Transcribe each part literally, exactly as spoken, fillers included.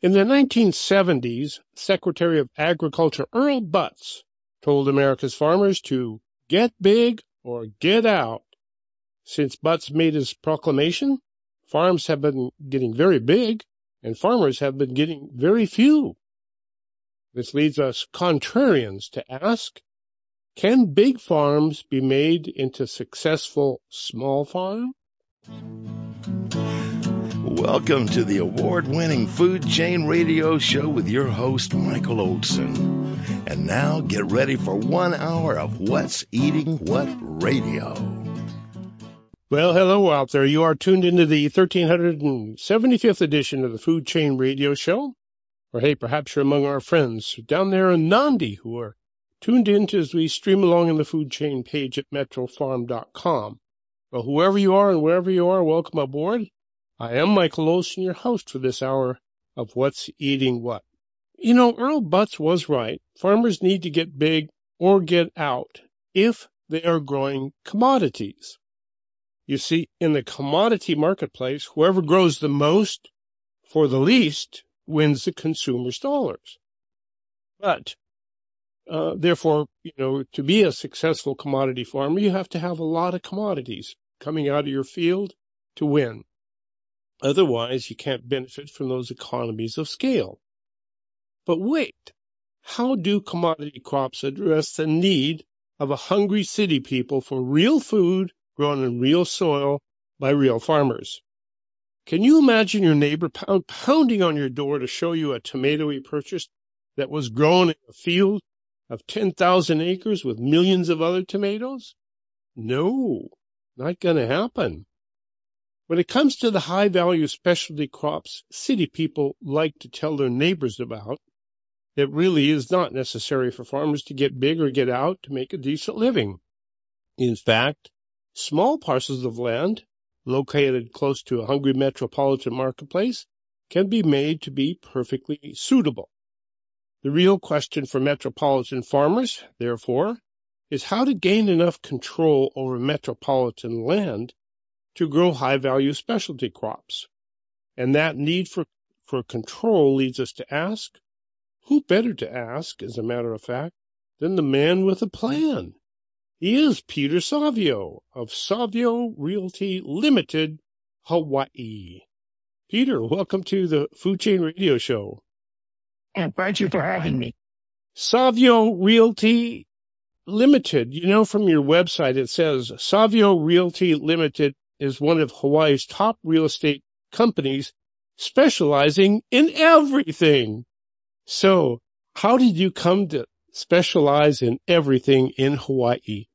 In the nineteen seventies, Secretary of Agriculture Earl Butz told America's farmers to get big or get out. Since Butz made his proclamation, farms have been getting very big and farmers have been getting very few. This leads us contrarians to ask, can big farms be made into successful small farms? Welcome to the award-winning Food Chain Radio Show with your host, Michael Olson. And now get ready for one hour of What's Eating What Radio. Well, hello out there. You are tuned into the one thousand three hundred seventy-fifth edition of the Food Chain Radio Show. Or hey, perhaps you're among our friends down there in Nandi who are tuned in as we stream along in the Food Chain page at metro farm dot com. Well, whoever you are and wherever you are, welcome aboard. I am Michael Olson, your host for this hour of What's Eating What. You know, Earl Butz was right. Farmers need to get big or get out if they are growing commodities. You see, in the commodity marketplace, whoever grows the most for the least wins the consumer's dollars. But, uh, therefore, you know, to be a successful commodity farmer, you have to have a lot of commodities coming out of your field to win. Otherwise, you can't benefit from those economies of scale. But wait, how do commodity crops address the need of a hungry city people for real food grown in real soil by real farmers? Can you imagine your neighbor pound, pounding on your door to show you a tomato he purchased that was grown in a field of ten thousand acres with millions of other tomatoes? No, not going to happen. When it comes to the high-value specialty crops city people like to tell their neighbors about, it really is not necessary for farmers to get big or get out to make a decent living. In fact, small parcels of land located close to a hungry metropolitan marketplace can be made to be perfectly suitable. The real question for metropolitan farmers, therefore, is how to gain enough control over metropolitan land to grow high-value specialty crops. And that need for, for control leads us to ask, who better to ask, as a matter of fact, than the man with a plan? He is Peter Savio of Savio Realty Limited, Hawaii. Peter, welcome to the Food Chain Radio Show. And thank you for having me. Savio Realty Limited. You know, from your website, it says Savio Realty Limited is one of Hawaii's top real estate companies specializing in everything. So how did you come to specialize in everything in Hawaii?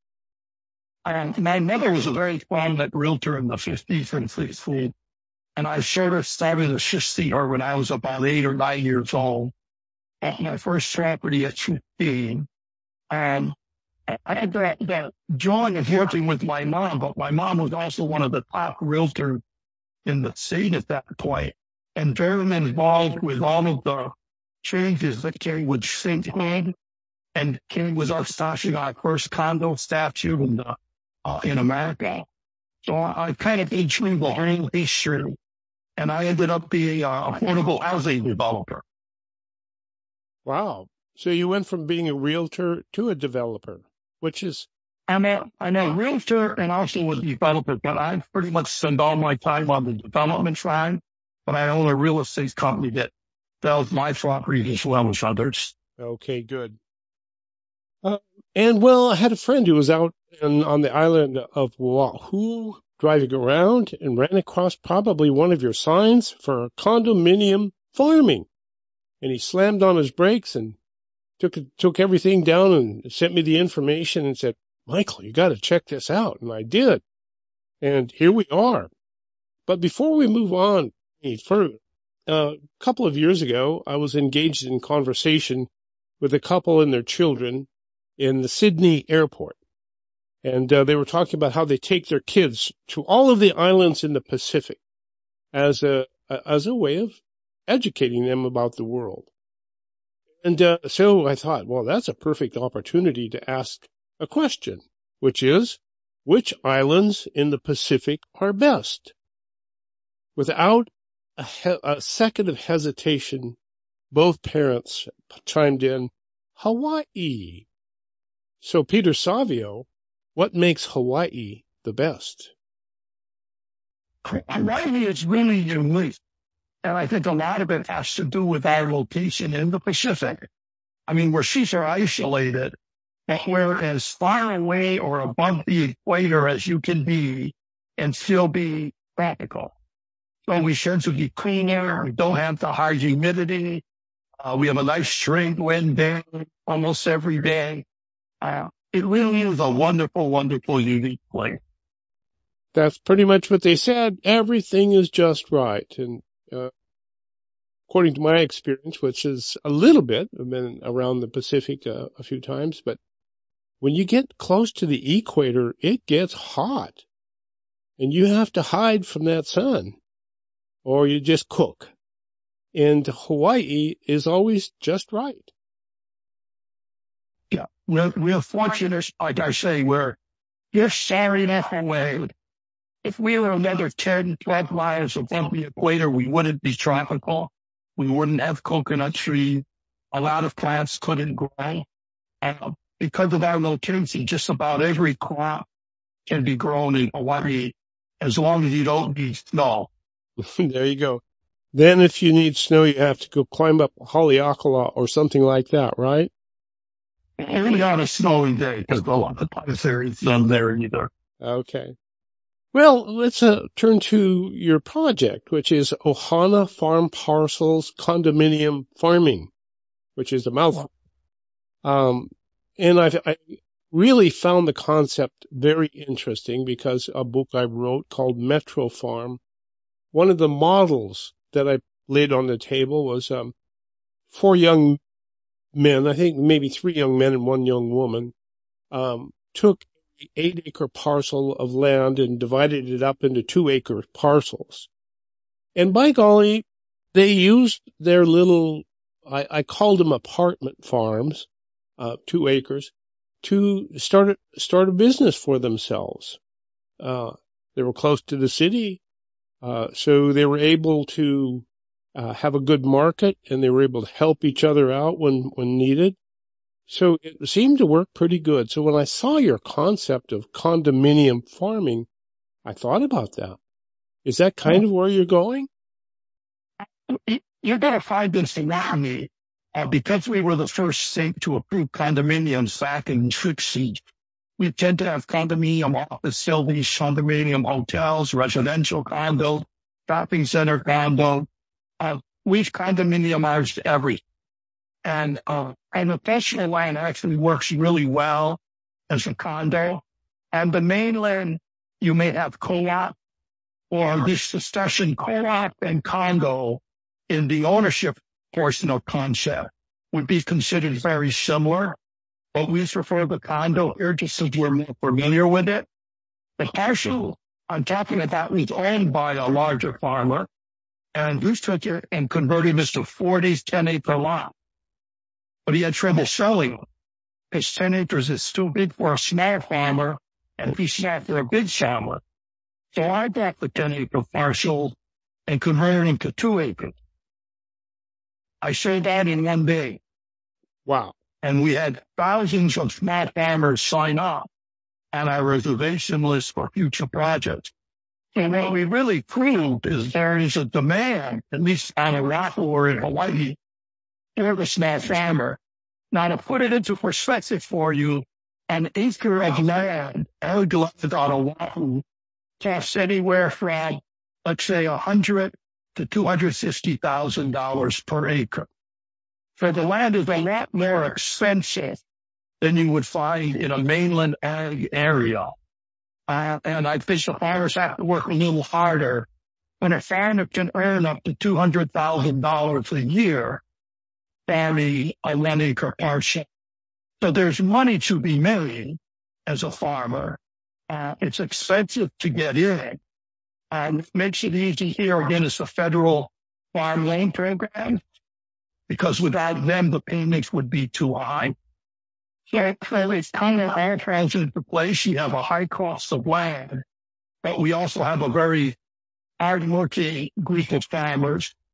Um, my mother was a very prominent realtor in the fifties and sixties, and I sort of started to see her when I was about eight or nine years old at my first property at fifteen. And I had that, that joy of working with my mom, but my mom was also one of the top realtors in the state at that point, and very involved with all of the changes that Kerry would think had. And Kerry was establishing our first condo statute in the uh, in America. So I, I kind of aged through the whole history, and I ended up being an affordable housing developer. Wow. So you went from being a realtor to a developer, which is... I'm a, I'm a realtor and also a developer, but I pretty much spend all my time on the development side, but I own a real estate company that sells my property as well as others. Okay, good. Uh, and, well, I had a friend who was out in, on the island of Oahu driving around and ran across probably one of your signs for condominium farming. And he slammed on his brakes and took took everything down and sent me the information and said, Michael, you got to check this out. And I did. And here we are. But before we move on any further, uh, a couple of years ago, I was engaged in conversation with a couple and their children in the Sydney airport. And uh, they were talking about how they take their kids to all of the islands in the Pacific as a, as a way of educating them about the world. And uh, so I thought, well, that's a perfect opportunity to ask a question, which is, which islands in the Pacific are best? Without a, he- a second of hesitation, both parents chimed in, Hawaii. So, Peter Savio, what makes Hawaii the best? Hawaii is really unique, and I think a lot of it has to do with our location in the Pacific. I mean, where she's are isolated, but we're as far away or above the equator as you can be and still be practical. So we tend to be cleaner. We don't have the high humidity. Uh, we have a nice trade wind day almost every day. Uh, it really is a wonderful, wonderful, unique place. That's pretty much what they said. Everything is just right. And uh, according to my experience, which is a little bit, I've been around the Pacific uh, a few times, but when you get close to the equator, it gets hot. And you have to hide from that sun, or you just cook. And Hawaii is always just right. Yeah, we're, we're fortunate, like I say, we're just far enough away. If we were another ten, twelve miles above the equator, we wouldn't be tropical. We wouldn't have coconut trees. A lot of plants couldn't grow. Uh, because of our location, just about every crop can be grown in Hawaii as long as you don't need snow. There you go. Then if you need snow, you have to go climb up Haleakala or something like that, right? Only on a snowy day, because a lot of times there is none there either. Okay. Well, let's uh, turn to your project, which is Ohana Farm Parcels Condominium Farming, which is a mouthful. Um, and I've, I really found the concept very interesting because a book I wrote called Metro Farm, one of the models that I laid on the table was um, four young men, I think maybe three young men and one young woman, um, took an eight acre parcel of land and divided it up into two acre parcels. And by golly, they used their little, I, I called them apartment farms, uh, two acres, to start a, start a business for themselves. Uh, they were close to the city, uh, so they were able to uh, have a good market, and they were able to help each other out when, when needed. So it seemed to work pretty good. So when I saw your concept of condominium farming, I thought about that. Is that kind of where you're going? You're going to find this around me. Uh, because we were the first state to approve condominiums back in the sixties, we tend to have condominium office buildings, condominium hotels, residential condos, shopping center condos. Uh, we've condominiumized everything. And, uh, and the personal line actually works really well as a condo. And the mainland, you may have co-op or this discussion co-op and condo in the ownership portion of concept would be considered very similar, but we prefer the condo here just since we're more familiar with it. The parcel I'm talking about was owned by a larger farmer, and he took it and converted this to forty ten acre lot. But he had trouble selling it. His ten acres is too big for a small farmer, and he's not for a big farmer. So I bought the ten acre parcel and converted it to two acres. I sold that in one day. Wow. And we had thousands of small farmers sign up on our reservation list for future projects. And what we really proved is there is a demand, at least on Oahu or in Hawaii, for the small farmer. Now, to put it into perspective for you, an acre of land held on Oahu costs anywhere from, let's say, a hundred to two hundred fifty thousand dollars per acre. So the land is a lot more expensive than you would find in a mainland ag area. Uh, and I think the farmers have to work a little harder. When a farmer can earn up to two hundred thousand dollars a year, farming a one acre parcel. So there's money to be made as a farmer. Uh, it's expensive to get in. And it makes it easy here. Again, it's a federal farm loan program, because without them, the payments would be too high. So, so it's kind of all falls into place. You have a high cost of land, but we also have a very hard-working group of farmers.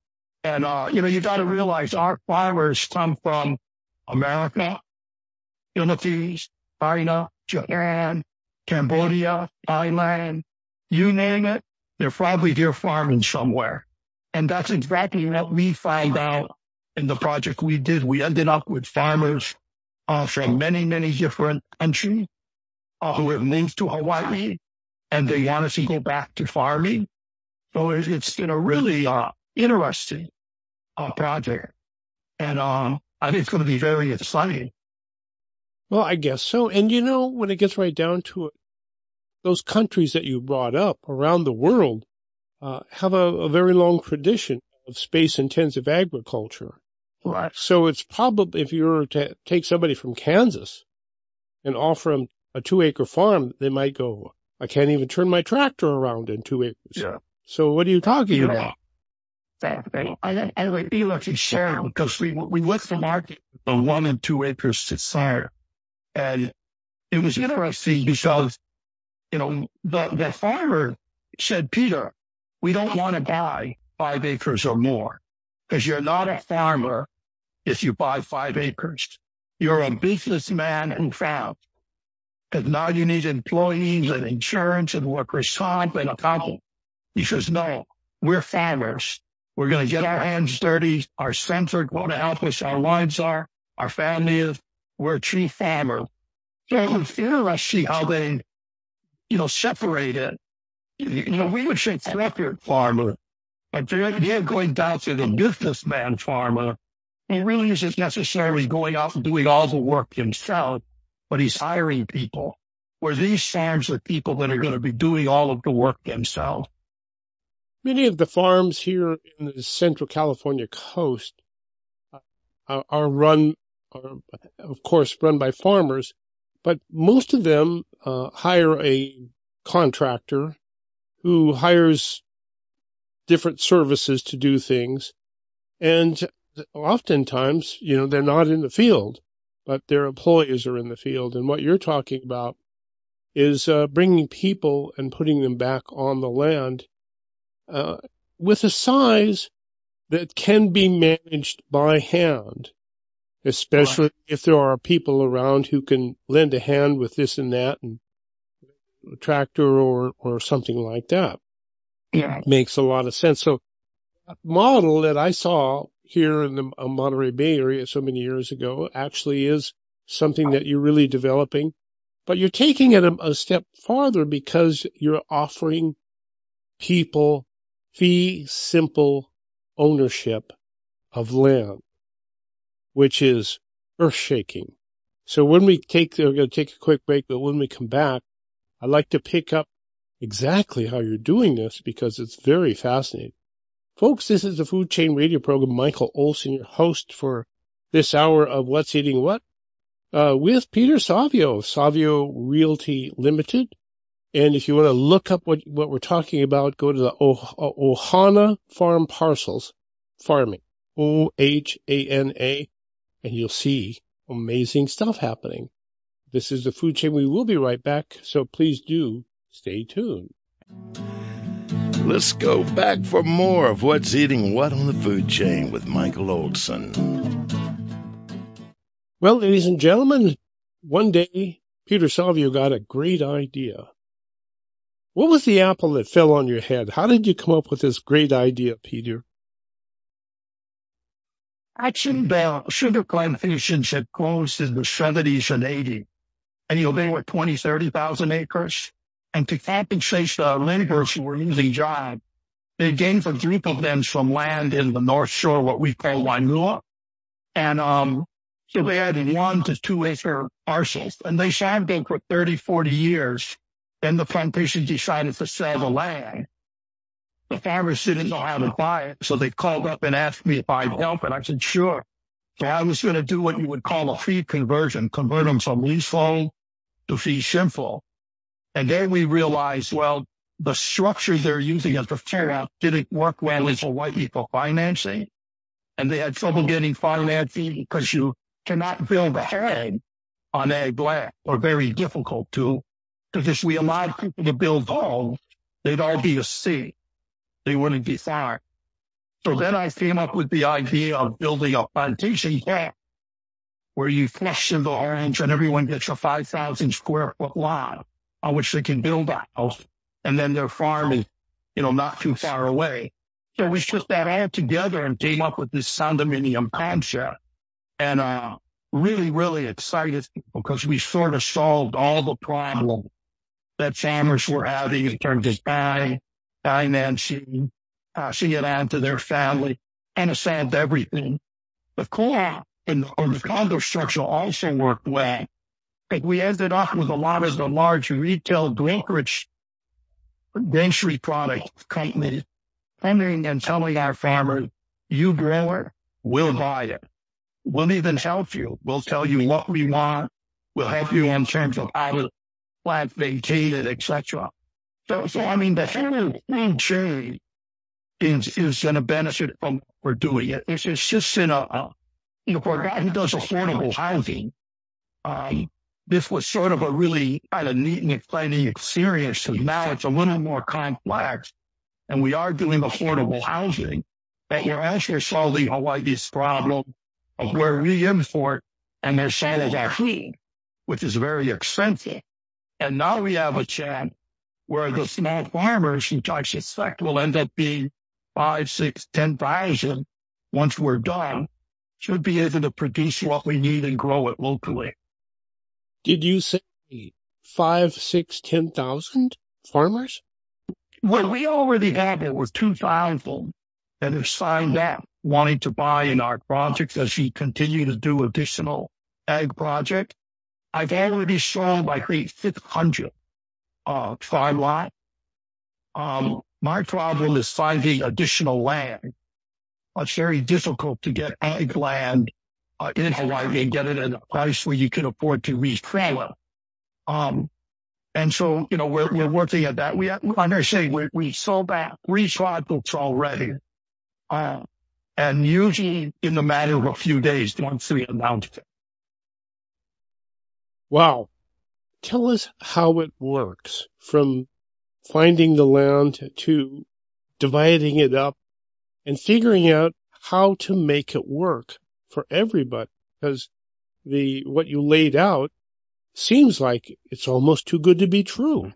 And, uh, you know, you got to realize our farmers come from America, Philippines, China, Japan, Cambodia, Thailand, you name it. They're probably here farming somewhere. And that's exactly what we found out in the project we did. We ended up with farmers uh, from many, many different countries uh, who have moved to Hawaii, and they want us to go back to farming. So it's, it's been a really uh, interesting uh, project. And uh, I think it's going to be very exciting. Well, I guess so. And, you know, when it gets right down to it, those countries that you brought up around the world uh, have a, a very long tradition of space-intensive agriculture. Right. So it's probably, if you were to take somebody from Kansas and offer them a two-acre farm, they might go, I can't even turn my tractor around in two acres. Yeah. So what are you talking Yeah. about? Exactly. I, I would be lucky share because we we went to market from one and two acres to start. And it was interesting because, you know, the, the farmer said, Peter, we don't want to buy five acres or more because you're not a farmer if you buy five acres. You're a businessman who found because now you need employees and insurance and workers' comp and accounting. He says, no, we're farmers. We're going to get our hands dirty. Our sons are going to help us. Our wives are. Our family is. We're true farmers. So it was interesting how they, you know, separate it. You know, we would say separate farmer, but they're, they're going down to the businessman farmer. He really isn't necessarily going out and doing all the work himself, but he's hiring people. Where these farms are people that are going to be doing all of the work themselves. Many of the farms here in the Central California coast uh, are run, are, of course, run by farmers, but most of them uh, hire a contractor who hires different services to do things. And oftentimes, you know, they're not in the field, but their employees are in the field. And what you're talking about is uh, bringing people and putting them back on the land uh, with a size that can be managed by hand, especially right. if there are people around who can lend a hand with this and that and a tractor or, or something like that. Yeah. It makes a lot of sense. So that model that I saw here in the Monterey Bay area so many years ago actually is something that you're really developing, but you're taking it a, a step farther because you're offering people fee simple ownership of land, which is earth-shaking. So when we take, we're going to take a quick break, but when we come back, I'd like to pick up exactly how you're doing this because it's very fascinating. Folks, this is the Food Chain Radio program. Michael Olson, your host for this hour of What's Eating What, uh, with Peter Savio, Savio Realty Limited. And if you want to look up what, what we're talking about, go to the oh- Ohana Farm Parcels Farming, O H A N A, and you'll see amazing stuff happening. This is the Food Chain. We will be right back, so please do stay tuned. Let's go back for more of What's Eating What on the Food Chain with Michael Olson. Well, ladies and gentlemen, one day Peter Savio got a great idea. What was the apple that fell on your head? How did you come up with this great idea, Peter? Actually, the sugar plantations had closed in the seventies and eighties. And, you know, they were twenty, thirty thousand acres. And to compensate the laborers who were losing jobs, they gave a group of them some land in the North Shore, what we call Wainua. And um, so they had one to two acre parcels. And they sat there for thirty, forty years. Then the plantation decided to sell the land. The farmers didn't know how to buy it, so they called up and asked me if I'd help, and I said, sure. So I was going to do what you would call a fee conversion, convert them from leasehold to fee simple. And then we realized, well, the structure they're using as a fair didn't work well for white people financing. And they had trouble getting financing because you cannot build a head on ag land, or very difficult to. Because if we allowed people to build homes, they'd all be a C. They wouldn't be farmed. So then I came up with the idea of building a plantation camp where you flush in the orange and everyone gets a five thousand square foot lot on which they can build a house. And then their farm is, you know, not too far away. So we put that all together and came up with this condominium concept. And uh, really, really excited because we sort of solved all the problems that farmers were having in terms of buying, financing, passing it on to their family, and it solved everything. The co-op and or the condo structure also worked well. But we ended up with a lot of the large retail brokerage grocery product companies coming and telling our farmers, you grow it, we'll buy it. We'll even help you. We'll tell you what we want. We'll help you in terms of how to plant, maintain it, et cetera. So, so I mean, the whole food chain is, is going to benefit from what we're doing. It, it's, it's just in a, a, you know, for a guy who does affordable housing, um, this was sort of a really kind of neat and exciting experience. So now it's a little more complex, and we are doing affordable housing, but we're actually solving Hawaii's problem of where we import and they sell as our food, which is very expensive. And now we have a chance where the small farmers, which I suspect will end up being five, six, ten thousand once we're done, should be able to produce what we need and grow it locally. Did you say five, six, ten thousand farmers? Well, we already have over two thousand that have signed up wanting to buy in our project as we continue to do additional ag project. I've already sold, I think, six hundred uh, farm lots. Um, my problem is finding additional land. It's very difficult to get ag land uh, in Hawaii and get it at a price where you can afford to resell it. Um, and so, you know, we're, we're working at that. We, like I say, we, we sold that three projects already. Uh, and usually in the matter of a few days once we announce it. Wow. Tell us how it works from finding the land to dividing it up and figuring out how to make it work for everybody. Because the what you laid out seems like it's almost too good to be true.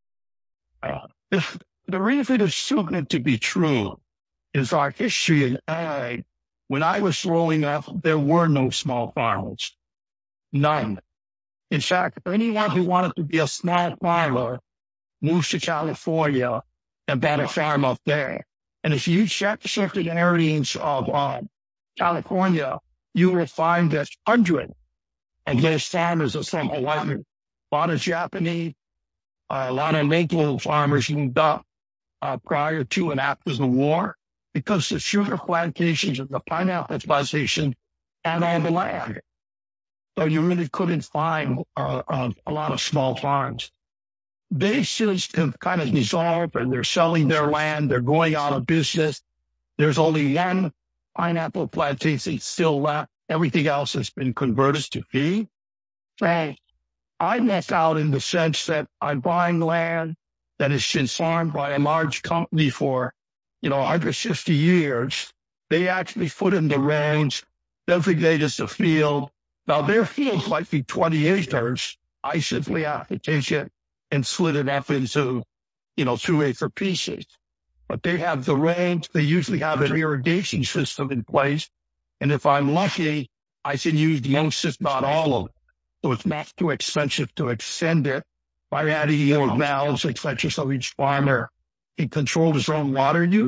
Uh, the reason it's too good to be true is our history in ag. When I was growing up, there were no small farmers. None. In fact, anyone who wanted to be a small farmer moved to California and bought a farm up there. And if you check certain areas of uh, California, you will find that hundreds of those farmers are from Hawaii. A lot of Japanese, uh, a lot of local farmers moved up uh, prior to and after the war because the sugar plantations and the pineapple plantation had all the land. So you really couldn't find uh, uh, a lot of small farms. They just have kind of dissolved and they're selling their land. They're going out of business. There's only one pineapple plantation still left. Everything else has been converted to feed. So I miss out in the sense that I'm buying land that has been farmed by a large company for, you know, one hundred fifty years. They actually put in the range, designate as a field. Now, their field might be twenty acres. I simply have to take it and split it up into, you know, two acre pieces. But they have the range. They usually have an irrigation system in place. And if I'm lucky, I can use most, if not all of it. So it's not too expensive to extend it by adding more valves, et cetera, so each farmer can control his own water use.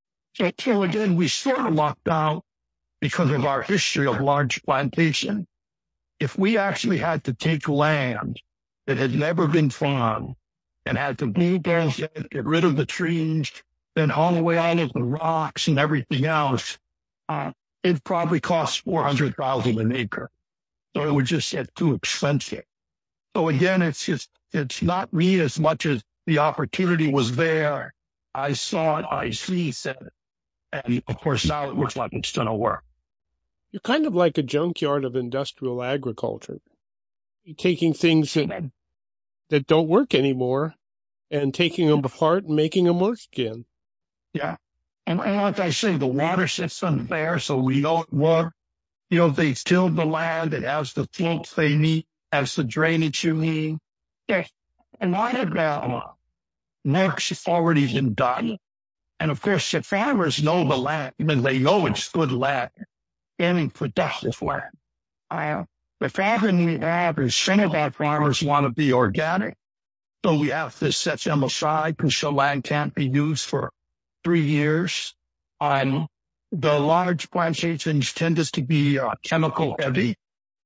So again, we sort of lucked out because of our history of large plantation. If we actually had to take land that had never been farmed and had to bulldoze it, get rid of the trees, then haul away all of the rocks and everything else, uh, it probably costs four hundred thousand dollars an acre. So it would just get too expensive. So again, it's just, it's not me as much as the opportunity was there. I saw it, I seized it. And of course, now it looks like it's going to work. You're kind of like a junkyard of industrial agriculture. You're taking things that, that don't work anymore and taking them apart and making them work again. Yeah. And, and like I say, the water system's there, so we don't work. You know, they tilled the land. It has the slopes they need, has the drainage you need. There's a lot of uh, work's already been done. And of course, the farmers know the land. I mean, they know it's good land. Getting productive land. Uh, the problem we have is some of our farmers want to be organic. So we have to set them aside because the land can't be used for three years. Um, the large plantations tend to be uh, chemical heavy.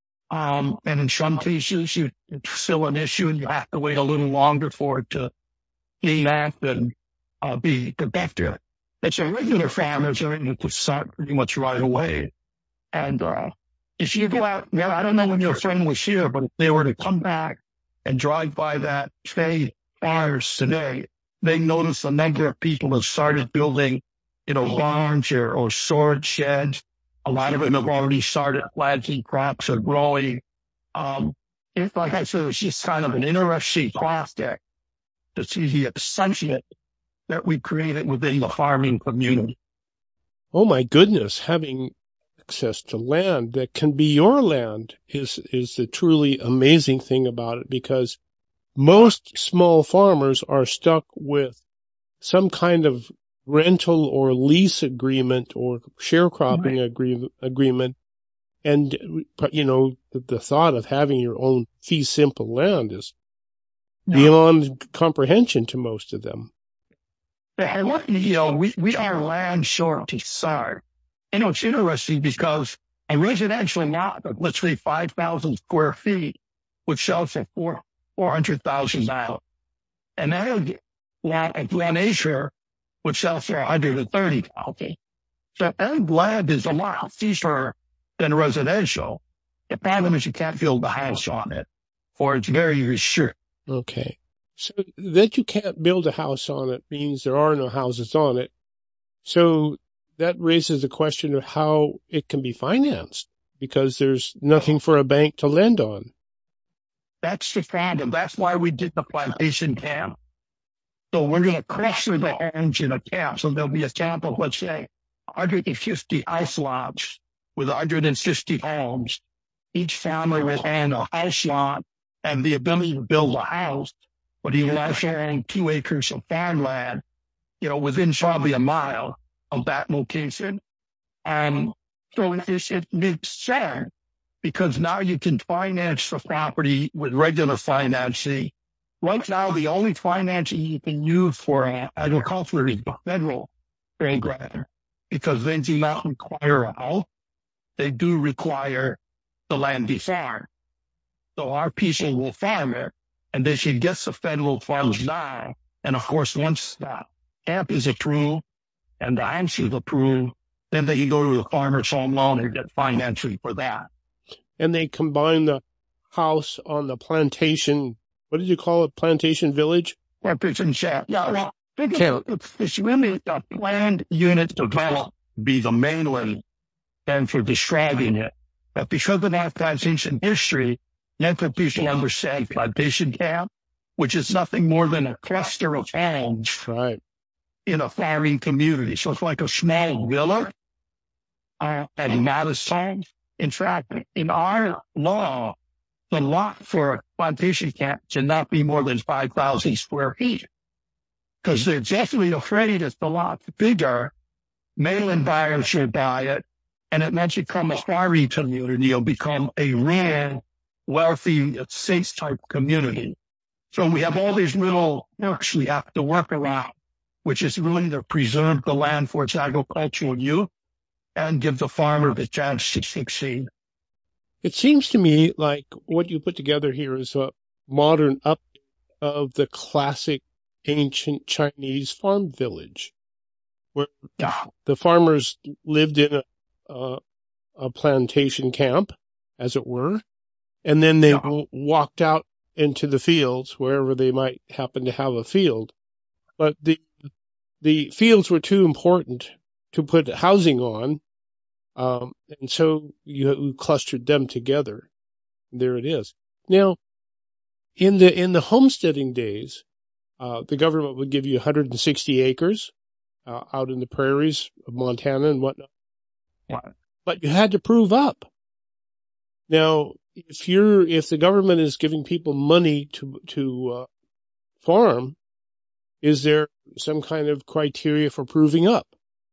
Um, and in some cases, you, it's still an issue and you have to wait a little longer for it to clean up and uh, be productive. It's a regular farmers are able to start pretty much right away. And uh, if you go out, well, I don't know when your friend was here, but if they were to come back and drive by that Fay Fires today, they notice a number of people have started building, you know, barns or, or storage sheds. A lot of them have already started planting crops or growing. Um, it's like I said, it's just kind of an interesting prospect to see the excitement that we created within the farming community. Oh my goodness, having access to land that can be your land is, is the truly amazing thing about it, because most small farmers are stuck with some kind of rental or lease agreement or sharecropping Right. agree, agreement. And, you know, the, the thought of having your own fee simple land is No. beyond comprehension to most of them. And what, you know, we, we are land short to start. You know, it's interesting because a residential lot of, let's say, five thousand square feet would sell for four, four hundred thousand dollars. And that lot of one acre would sell for one hundred thirty thousand dollars. So that land is a lot cheaper than residential. The problem is you can't build a house on it, or it's very restricted. Okay. So that you can't build a house on it means there are no houses on it. So that raises the question of how it can be financed, because there's nothing for a bank to lend on. That's the problem. That's why we did the plantation camp. So we're going to cluster the homes in a camp. So there'll be a camp of, let's say, one hundred fifty ice lots with one hundred fifty homes. Each family will own a house lot and the ability to build a house, but he will also own two acres of farmland, you know, within probably a mile of that location. And so it, it makes sense because now you can finance the property with regular financing. Right now, the only financing you can use for uh, agriculture is the federal program, because they do not require a house. They do require the land be farmed. So our people will farm it, and they should get the federal funds now. And of course, once the camp is approved and the house is approved, then they can go to the farmer's home loan and get financing for that. And they combine the house on the plantation. What did you call it? Plantation village? Plantation camp. Yeah, well, think Camp. it's, it's really a planned unit developed to be the mainland and for describing it. But because of that plantation history, let the people understand plantation camp, which is nothing more than a cluster of homes Right. in a farming community. So it's like a small villa, uh, and not a site. In fact, in our law, the lot for a plantation camp cannot be more than five thousand square feet. Because they're definitely afraid if the lot's bigger, mainland buyers should buy it, and it might become a farming community. It'll become a rare, wealthy, safe type community. So we have all these little works we have to work around, which is really to preserve the land for its agricultural use and give the farmer the chance to succeed. It seems to me like what you put together here is a modern up of the classic ancient Chinese farm village, where Yeah. the farmers lived in a, a, a plantation camp, as it were, and then they Yeah. w- walked out into the fields, wherever they might happen to have a field. But the the fields were too important to put housing on, um, and so you, you clustered them together. There it is. Now, in the in the homesteading days, uh, the government would give you one hundred sixty acres, uh, out in the prairies of Montana and whatnot. Right. But you had to prove up. Now, if you're, if the government is giving people money to, to, uh, farm, is there some kind of criteria for proving up?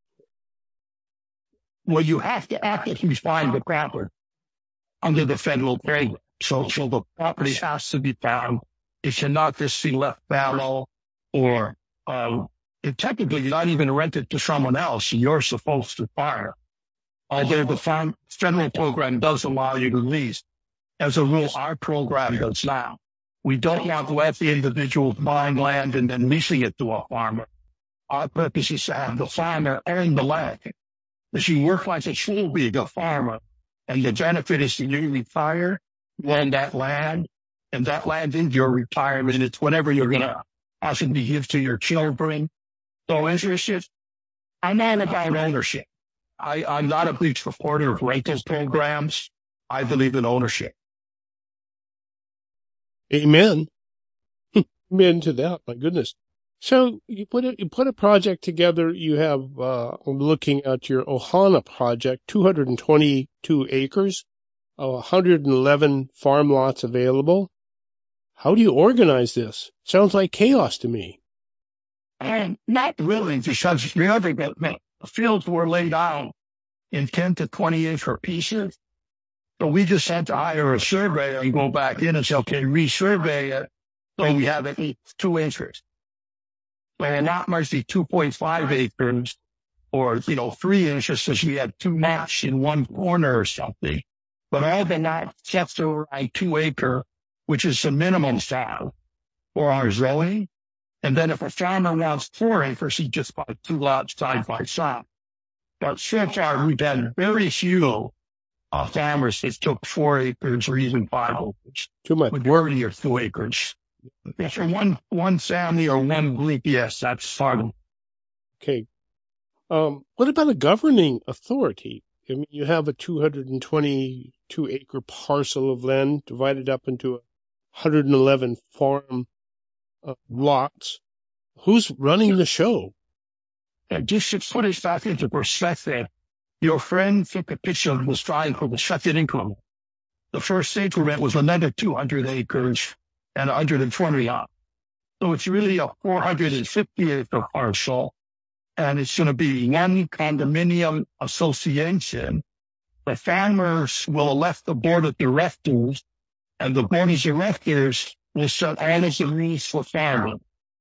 Well, you have to act if you find the property under the federal program. So, so the property has to be found. It cannot just be left fallow or, um, it technically not even rented to someone else. You're supposed to farm. Although the farm, federal program does allow you to lease. As a rule, our program does now. We don't want to let the individuals buying land and then leasing it to a farmer. Our purpose is to have the farmer own the land. If you work like a true big a farmer, and the benefit is to you retire, you own that land, and that land is your retirement. It's whatever you're going to possibly give to your children. So interested? I'm not about ownership. I, I'm not a big supporter of rental programs. I believe in ownership. Amen. Amen to that. My goodness. So you put a, you put a project together. You have, uh, I'm looking at your Ohana project, two hundred twenty-two acres, uh, one hundred eleven farm lots available. How do you organize this? Sounds like chaos to me. And not really, because the other the fields were laid out in ten to twenty acre pieces. So we just had to hire a surveyor and go back in and say, okay, resurvey it. So we have at least two acres. And not much be two point five acres or, you know, three inches because we had two maps in one corner or something. But all the not just over a two acre, which is the minimum size for our zoning. And then if a farmer wants four acres, he just buys two lots side by side. But so far, we've had very few uh, farmers that took four acres or even five acres. Too much. Majority are two acres. If you're one, one family or one group, yes, that's fine. Okay. Um, what about a governing authority? I mean, you have a two hundred twenty-two acre parcel of land divided up into one hundred eleven farm uh, lots. Who's running the show? And just to put it back into perspective, your friend took a picture was trying for the second increment. The first increment was another two hundred acres and one hundred twenty up. So it's really a four hundred fifty acre parcel, and it's going to be one condominium association. The farmers will elect the board of directors, and the board of directors will set all of the rules for farming.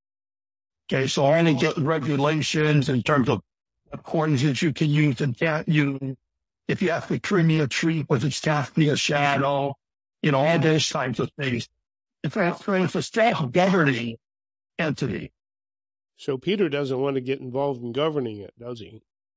Okay, so all of the regulations in terms of what coordinates you can use and can't use, if you have to trim a tree, was it casting a shadow, you know, all those kinds of things. It's a staff governing entity. So Peter doesn't want to get involved in governing it, does he?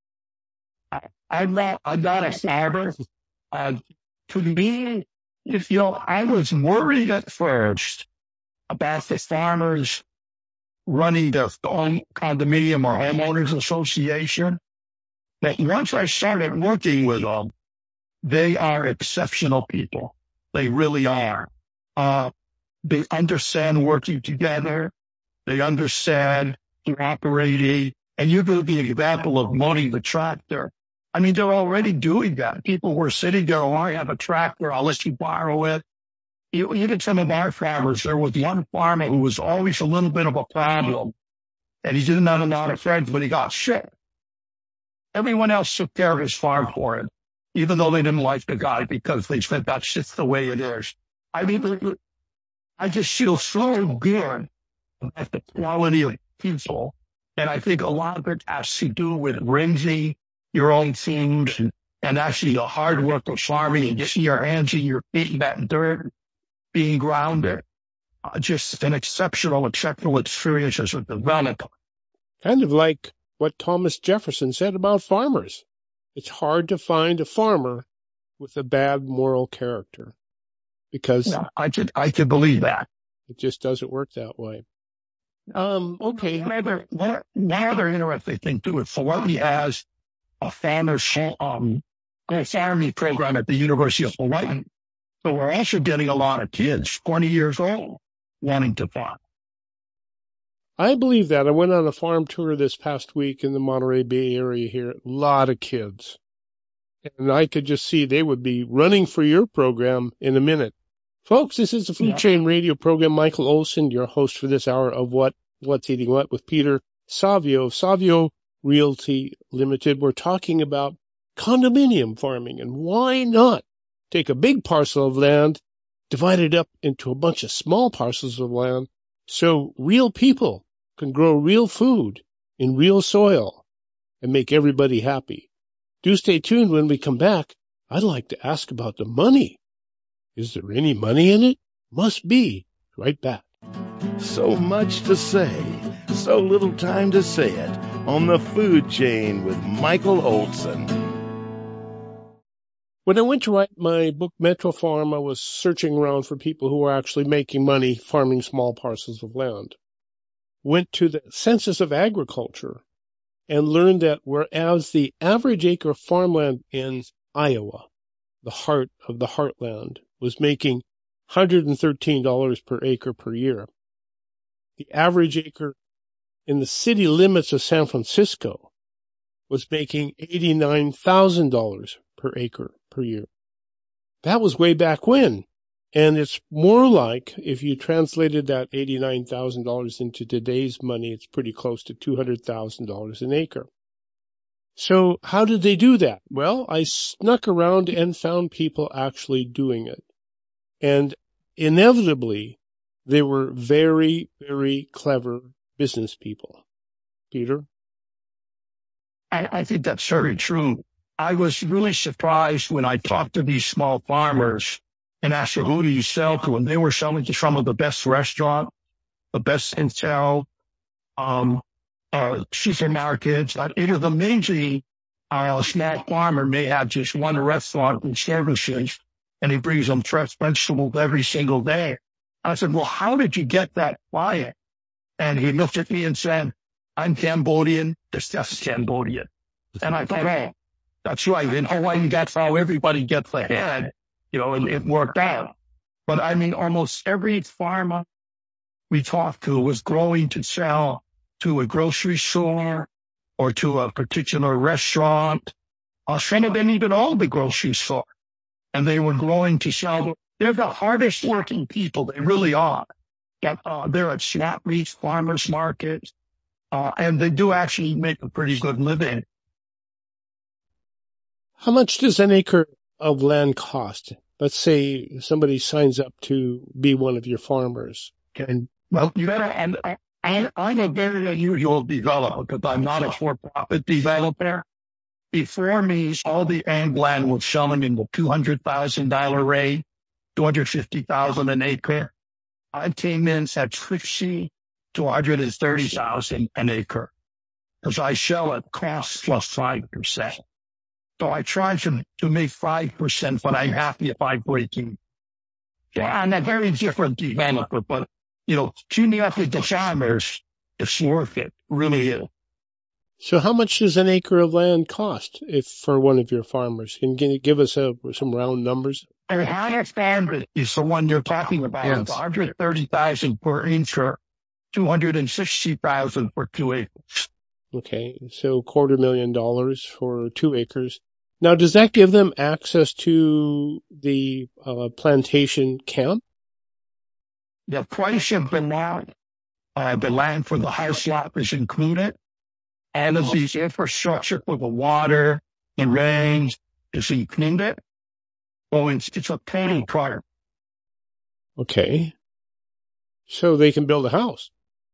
I, I'm not, I'm not a farmer. Uh, to me, if you know, I was worried at first about the farmers running the own condominium or homeowners association. But once I started working with them, they are exceptional people. They really are. Uh, they understand working together. They understand cooperating. And you give the example of loading the tractor. I mean, they're already doing that. People were sitting there, oh, I have a tractor, I'll let you borrow it. You, even some of our farmers, there was one farmer who was always a little bit of a problem. And he didn't have a lot of friends, but he got sick. Everyone else took care of his farm for him, even though they didn't like the guy because they said that's just the way it is. I mean, I just feel so good about the quality of people. And I think a lot of it has to do with raising your own things and, and actually the hard work of farming and getting your hands and your feet in that dirt, being grounded. Uh, just an exceptional, exceptional experience as a developer. Kind of like what Thomas Jefferson said about farmers. It's hard to find a farmer with a bad moral character because yeah, I could, I could believe that. It just doesn't work that way. Um, okay. Another, another interesting thing too is Hawaii has a farmer's um, farming program at the University of Hawaii. So we're also getting a lot of kids, twenty years old, wanting to farm. I believe that. I went on a farm tour this past week in the Monterey Bay Area here. A lot of kids. And I could just see they would be running for your program in a minute. Folks, this is the Food Yeah. Chain Radio program. Michael Olson, your host for this hour of What What's Eating What with Peter Savio of Savio Realty Limited. We're talking about condominium farming and why not take a big parcel of land, divide it up into a bunch of small parcels of land so real people can grow real food in real soil and make everybody happy. Do stay tuned. When we come back, I'd like to ask about the money. Is there any money in it? Must be. Right back. So much to say, so little time to say it on the Food Chain with Michael Olson. When I went to write my book, Metro Farm, I was searching around for people who were actually making money farming small parcels of land. Went to the Census of Agriculture and learned that whereas the average acre of farmland in Iowa, the heart of the heartland, was making one hundred thirteen dollars per acre per year, the average acre in the city limits of San Francisco was making eighty-nine thousand dollars per acre per year. That was way back when. And it's more like, if you translated that eighty-nine thousand dollars into today's money, it's pretty close to two hundred thousand dollars an acre. So how did they do that? Well, I snuck around and found people actually doing it. And inevitably, they were very, very clever business people. Peter? I, I think that's very true. I was really surprised when I talked to these small farmers and asked them, who do you sell to? And they were selling to some of the best restaurants, the best intel, um, uh, supermarkets. Uh, it is amazing how a small farmer may have just one restaurant and services, and he brings them fresh vegetables every single day. I said, well, how did you get that quiet? And he looked at me and said, I'm Cambodian. The stuff's Cambodian. And I thought, oh, that's right. In Hawaii, that's how everybody gets ahead. You know, and it worked out. But I mean, almost every farmer we talked to was growing to sell to a grocery store or to a particular restaurant. Or some of them even owned the grocery store. And they were growing to sell. They're the hardest working people. They really are. Uh, they're at Snap Reach Farmers Market. Uh, and they do actually make a pretty good living. How much does an acre of land cost? Let's say somebody signs up to be one of your farmers. And well, you gotta, and I, I, I'm a very unusual developer because I'm not a for-profit developer. Before me, all the ag land was selling in the two hundred thousand dollars range, two hundred fifty thousand dollars an acre. I came in at fifty to one hundred thirty thousand dollars an acre because I sell at cost plus five percent. So I try to, to make five percent, but I'm happy if I break even. Yeah, I'm a very different developer, but, you know, tuning up with the farmers, it's worth it, really is. So how much does an acre of land cost if for one of your farmers? Can you give us a, some round numbers? The highest farm is the one you're talking about. Yes. It's one hundred thirty thousand dollars per acre, two hundred sixty thousand dollars for two acres. Okay, so quarter million dollars for two acres. Now, does that give them access to the uh, plantation camp? The price of the land, uh, the land for the house lot is included. And of the infrastructure for the water, the rains is included. So it's, it's a total product. Okay. So they can build a house.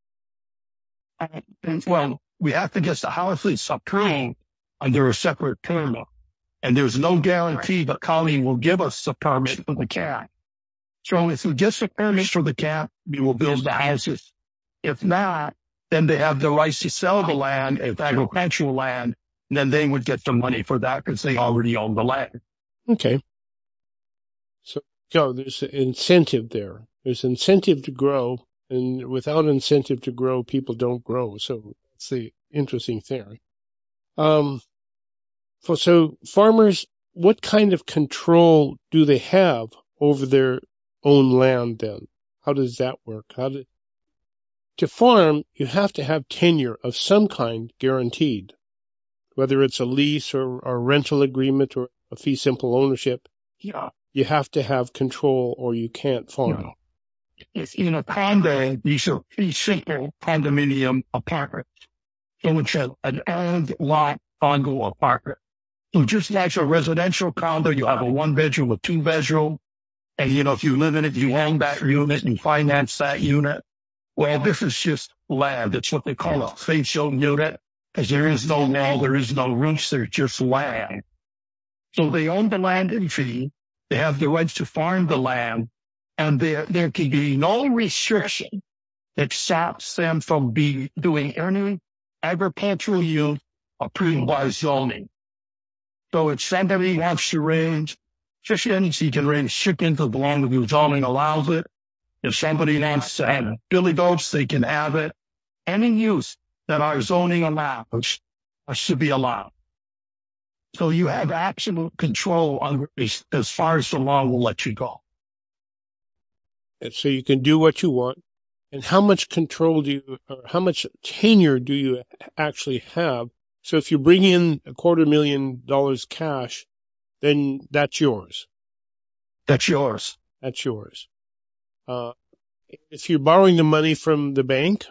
Uh, and, well, we have to get the houses approved under a separate permit. And there's no guarantee the county will give us the permit for the camp. So if we get the permit for the camp, we will build the houses. If not, then they have the rights to sell the land as agricultural land. And then they would get the money for that because they already own the land. Okay. So, so there's an incentive there. There's incentive to grow. And without incentive to grow, people don't grow. So that's the interesting thing. Um, So farmers, what kind of control do they have over their own land then? How does that work? How do, to farm, you have to have tenure of some kind guaranteed, whether it's a lease or a rental agreement or a fee simple ownership. Yeah. You have to have control or you can't farm. Yeah. It's in a condo, these are fee simple condominium apartments. So it's a, an owned lot condo apartment. So just like a residential condo, you have a one bedroom, a two bedroom. And, you know, if you live in it, you own that unit and you finance that unit. Well, this is just land. It's what they call a facial unit, because there is no wall, there is no roofs, there's just land. So they own the land in fee. They have the rights to farm the land, and there there can be no restriction that stops them from be doing any agricultural use approved by zoning. So if somebody wants to raise chickens, he can raise chickens as long as the zoning allows it. If somebody wants to have billy goats, they can have it. Any use that our zoning allows should be allowed. So you have absolute control on as far as the law will let you go. And so you can do what you want. And how much control do you, or how much tenure do you actually have? So if you bring in a quarter million dollars cash, then that's yours. That's yours. That's yours. Uh, if you're borrowing the money from the bank,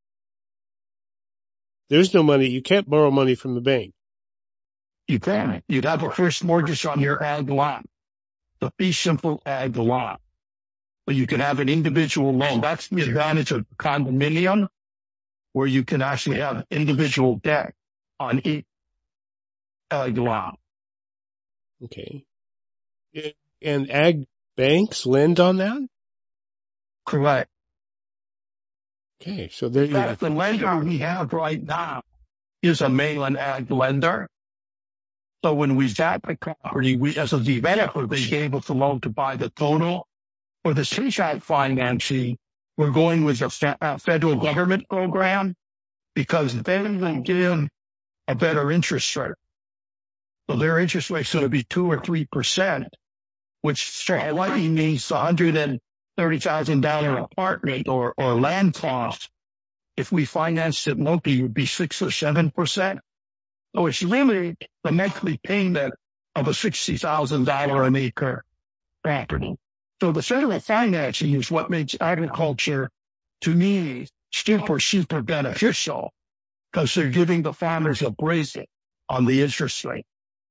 there's no money. You can't borrow money from the bank. You can. You'd have a first mortgage on your ag lot, the fee simple ag lot. But you can have an individual loan. That's the advantage of condominium, where you can actually have individual debt on each ag lot. Okay. And ag banks lend on that? Correct. Okay, so there you go. The lender we have right now is a mainland ag lender. So when we got the property, we, as a developer, they gave us a loan to buy the total. For the seaside financing, we're going with a fe- uh, federal government program because they will give a better interest rate. So their interest rate is going to be two or three percent, which for Hawaii means one hundred thirty thousand dollars apartment or, or land cost. If we financed it locally, it would be six or seven percent. So it's really the monthly payment of a sixty thousand dollars an acre property. So the federal financing is what makes agriculture, to me, super, super beneficial because they're giving the farmers a break on the interest rate.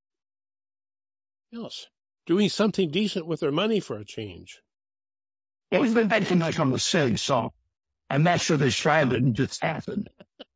Yes. Doing something decent with their money for a change. It was been making like on the same, so I'm not sure they tried it and just happened.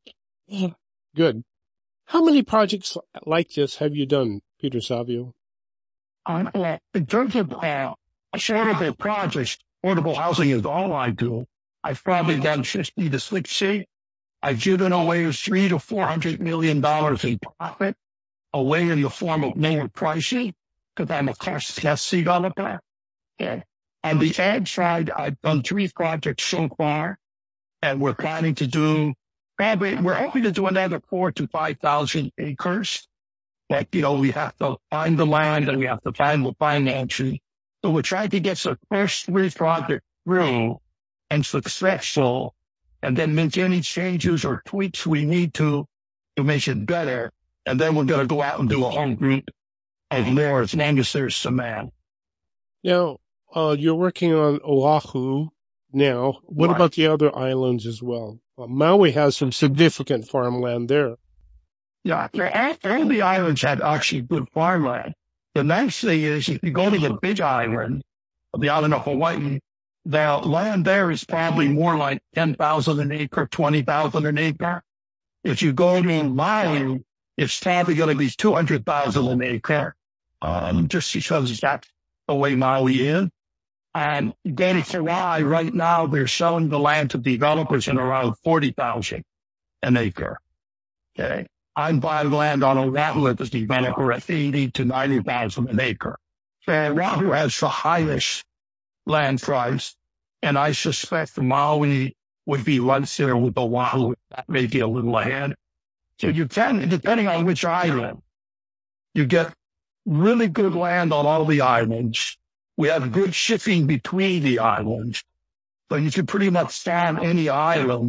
Good. How many projects like this have you done, Peter Savio? Um, uh, in terms of uh, affordable projects, affordable housing is all I do. I've probably done fifty to sixty. I've given away three to four hundred million dollars in profit away in the form of lower pricing because I'm a cost test developer. And on the ag side, I've done three projects so far, and we're planning to do probably we're hoping to do another four to five thousand acres. But you know, we have to find the land and we have to find the financing. So we're trying to get the first three projects through and successful, and then make any changes or tweaks we need to to make it better. And then we're going to go out and do a whole group of more as long as there's demand. Now, uh, you're working on Oahu now. What Right. about the other islands as well? Uh, Maui has some significant farmland there. Yeah, all the islands have actually good farmland. The nice thing is if you go to the big island, the island of Hawaii, the land there is probably more like ten thousand an acre, twenty thousand an acre. If you go to Maui, it's probably going to be two hundred thousand an acre, um, just because that's the way Maui is. And then in Hawaii, right now, they're selling the land to developers in around forty thousand an acre. Okay. I'm buying land on Oahu as a developer at eighty to ninety thousand an acre. So Oahu has the highest land price, and I suspect Maui would be right there with Oahu. That may be a little ahead. So you can, depending on which island, you get really good land on all the islands. We have good shipping between the islands. So you can pretty much stand any island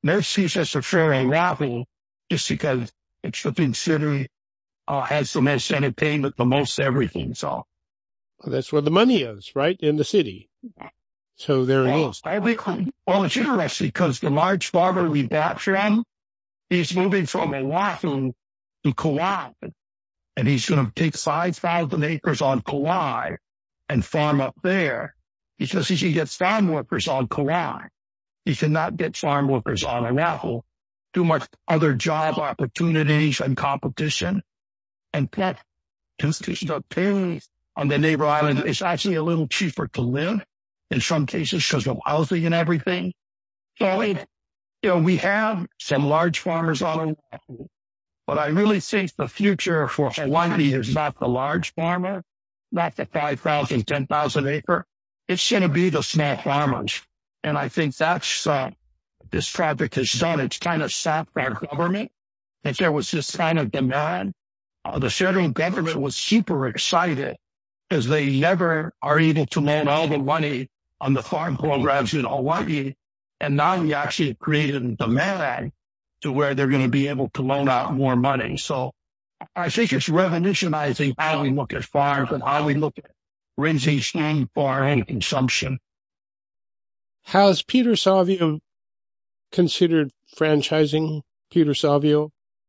Their seasons are fairly rapid just because it's the big city, uh, has the most entertainment, the most everything. So Well, that's where the money is, right? In the city. So there it well, is. I think- well, it's interesting because the large farmer we bought from, he's moving from Oahu to Kauai. And he's going to take five thousand acres on Kauai and farm up there because he can get farm workers on Kauai. He cannot get farm workers on Oahu. Too much other job opportunities and competition. And plus, the pay on the neighbor island is actually a little cheaper to live in some cases because of housing and everything. So, it, you know, we have some large farmers on Oahu. But I really think the future for Hawaii is not the large farmer, not the five thousand, ten thousand acre. It's going to be the small farmers. And I think that's, uh, this project has done. It's kind of sapped our government. If there was this kind of demand, uh, the federal government was super excited because they never are able to loan all the money on the farm programs in Hawaii. And now we actually created a demand to where they're going to be able to loan out more money. So I think it's revolutionizing how we look at farms and how we look at raising steam for and consumption. Has Peter Savio considered franchising Peter Savio?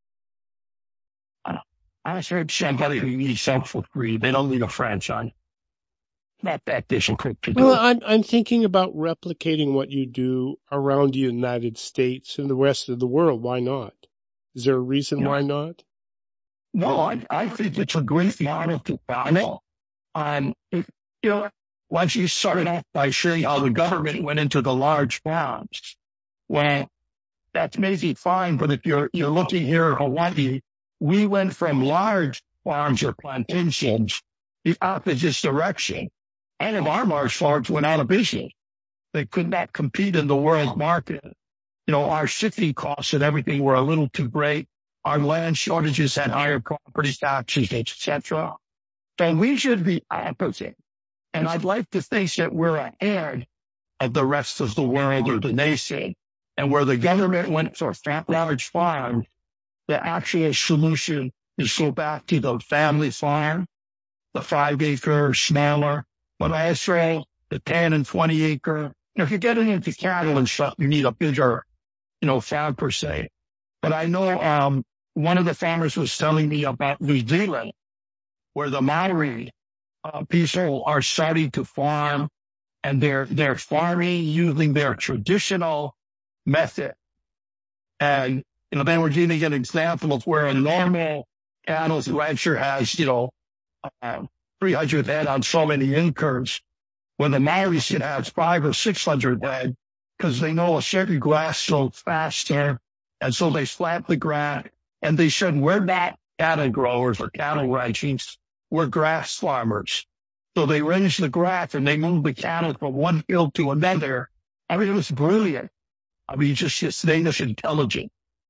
I heard somebody who needs help for free. They don't need a franchise. Not that difficult to do. Well, I'm, I'm thinking about replicating what you do around the United States and the rest of the world. Why not? Is there a reason Yeah. why not? No, I, I think it's a great model to follow. Um, if, you know, once you started off by showing how the government went into the large farms, well, that's maybe fine. But if you're you're looking here in Hawaii, we went from large farms or plantations the opposite direction. All of our large farms went out of business. They could not compete in the world market. You know, our shipping costs and everything were a little too great. Our land shortages had higher property taxes, et cetera. So we should be opposite. And I'd like to think that we're ahead of the rest of the world or the nation. And where the government went for large farms, the actual solution is go back to the family farm, the five acre, smaller. But I say the ten and twenty acre. If you're getting into cattle and stuff, you need a bigger, you know, farm per se. But I know um, one of the farmers was telling me about New Zealand, where the Maori uh, people are starting to farm, and they're they're farming using their traditional method. And you know, they were giving an example of where a normal cattle rancher has, you know, uh, three hundred head on so many acres, when the Maoris should have five or six hundred head, because they know a certain grass grows faster, and so they slap the grass. And they said, we're not cattle growers or cattle ranchers, we're grass farmers. So they range the grass and they move the cattle from one field to another. I mean, it was brilliant. I mean, just just saying this intelligent.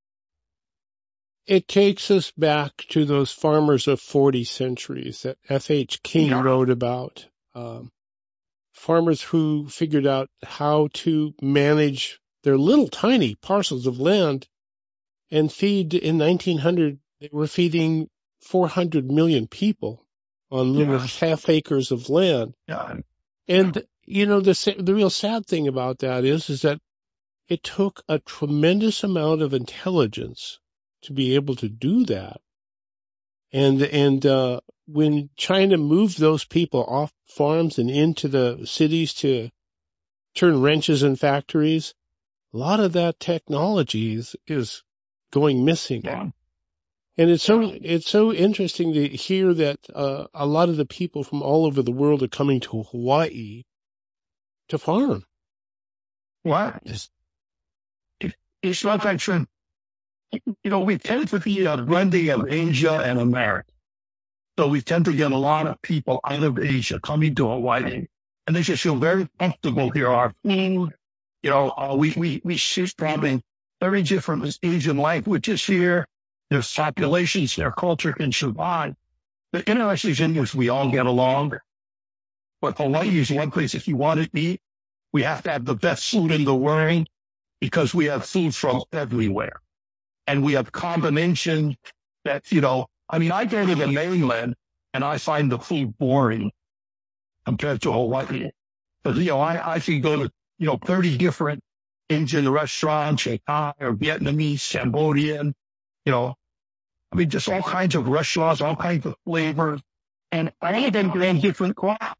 It takes us back to those farmers of forty centuries that F H King Yeah. wrote about. Um, farmers who figured out how to manage their little tiny parcels of land and feed. In nineteen hundred, they were feeding four hundred million people on little Yeah. half acres of land. Yeah. And, you know, the sa- the real sad thing about that is, is that it took a tremendous amount of intelligence to be able to do that. And, and, uh, when China moved those people off farms and into the cities to turn wrenches in factories, a lot of that technology is, is going missing. Yeah. And it's so, it's so interesting to hear that, uh, a lot of the people from all over the world are coming to Hawaii to farm. What? It's, it's not like, you know, we tend to be a blending of Asia and America. So we tend to get a lot of people out of Asia coming to Hawaii, and they just feel very comfortable here. Our food, you know, uh, we, we, we speak probably very different Asian languages here. There's populations, their culture can survive. The interesting thing is we all get along. But Hawaii is one place, if you want to eat, we have to have the best food in the world. because we have food from everywhere. And we have combinations that, you know, I mean, I go to the mainland and I find the food boring compared to Hawaii. But, you know, I, I can go to, you know, thirty different Indian restaurants, or Thai or Vietnamese, Cambodian, you know, I mean, just all kinds of restaurants, all kinds of flavors, and all of them grow different crops.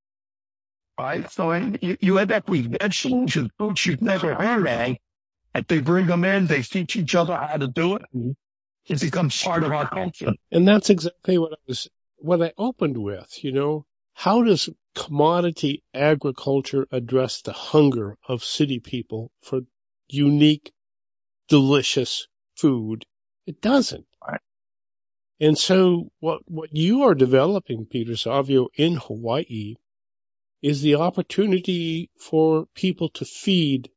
Right? So you, you end up with vegetables and foods you've never heard of, and they bring them in, they teach each other how to do it, and it becomes part of our culture. And that's exactly what I was, what I opened with, you know. How does commodity agriculture address the hunger of city people for unique, delicious food? It doesn't. Right. And so what, what you are developing, Peter Savio, in Hawaii is the opportunity for people to feed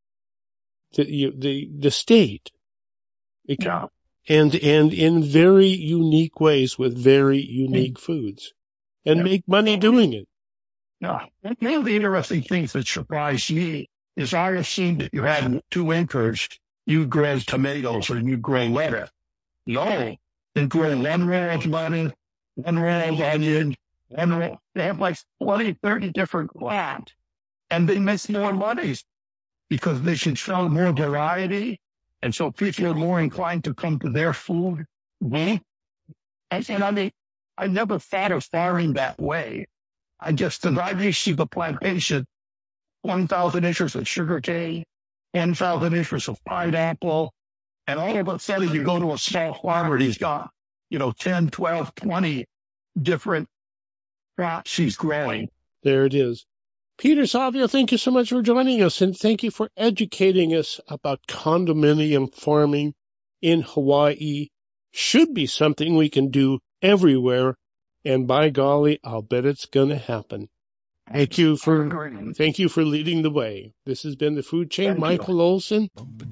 the, the, the state. It, Yeah. And, and in very unique ways with very unique mm. foods. And yeah. make money doing it. Yeah. One of the interesting things that surprised me is I assumed that you had two acres, you grow tomatoes or you grow lettuce. No, they grow one row of lettuce, one row of onions, one row. They have like twenty, thirty different plants. And they make more money because they can sell more variety. And so people are more inclined to come to their food. Mm-hmm. And, and I mean, I never thought of farming that way. I just, I used to the plantation, one thousand acres of sugarcane, ten thousand acres of pineapple, and all of a sudden you go to a small farmer and he's got, you know, ten, twelve, twenty different crops he's growing. There it is. Peter Savio, thank you so much for joining us, and thank you for educating us about condominium farming in Hawaii. Should be something we can do everywhere, and by golly, I'll bet it's going to happen. Thank you for thank you for leading the way. This has been the Food Chain, thank Michael you. Olson.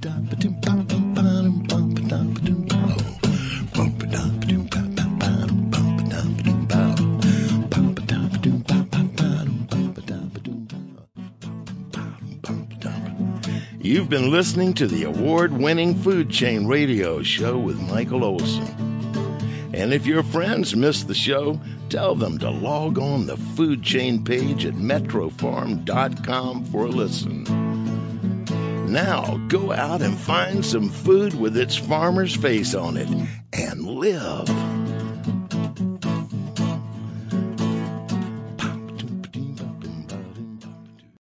You've been listening to the award-winning Food Chain Radio Show with Michael Olson. And if your friends missed the show, tell them to log on the Food Chain page at metro farm dot com for a listen. Now, go out and find some food with its farmer's face on it and live.